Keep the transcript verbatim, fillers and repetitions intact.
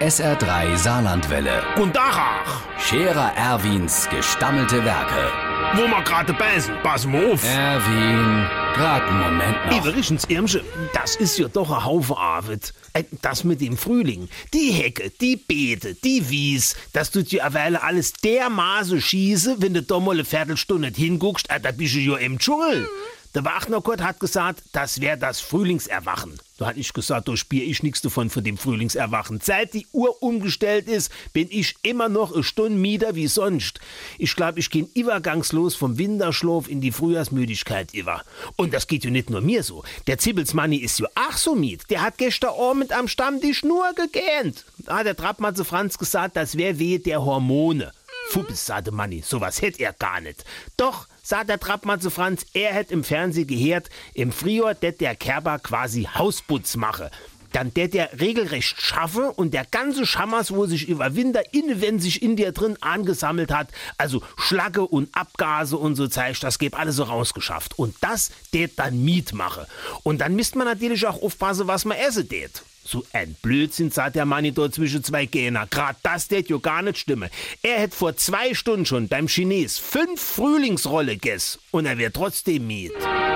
S R drei Saarlandwelle. Guten Tag. Scherer Erwins gestammelte Werke. Wo wir gerade beißen, pass mal auf. Erwin, grad einen Moment noch. Iverichens Irmsche, das ist ja doch ein Haufen Arbeit. Äh, Das mit dem Frühling, die Hecke, die Beete, die Wies, das tut ja eine Weile alles dermaßen schieße, wenn du da mal eine Viertelstunde nicht hinguckst, äh, da bist du ja im Dschungel. Der Wagnergott hat gesagt, das wäre das Frühlingserwachen. Da hat ich gesagt, da spiel ich nichts davon von dem Frühlingserwachen. Seit die Uhr umgestellt ist, bin ich immer noch eine Stunde müder wie sonst. Ich glaube, ich gehe übergangslos vom Winterschlaf in die Frühjahrsmüdigkeit über. Und das geht ja nicht nur mir so. Der Zibbelsmanni ist ja auch so mied. Der hat gestern Abend am Stammtisch nur gegähnt. Da hat der Trappmatze Franz gesagt, das wäre wehe der Hormone. Fuppes, sagte Manni, sowas hätt er gar nicht. Doch, sagt der Trappmatze Franz, er hätt im Fernsehen gehört, im Frühjahr det der Kerber quasi Hausputz mache. Dann det der regelrecht schaffe und der ganze Schammers, wo sich über Winter innewendig sich in dir drin angesammelt hat, also Schlacke und Abgase und so Zeug, das geht alles so rausgeschafft. Und das det dann Miet mache. Und dann misst man natürlich auch aufpassen, was man essen det. So ein Blödsinn, sagt der Manni dort zwischen zwei Gähner. Grad das tät jo gar nicht stimme. Er hätt vor zwei Stunden schon beim Chines fünf Frühlingsrolle gegessen und er wär trotzdem miet.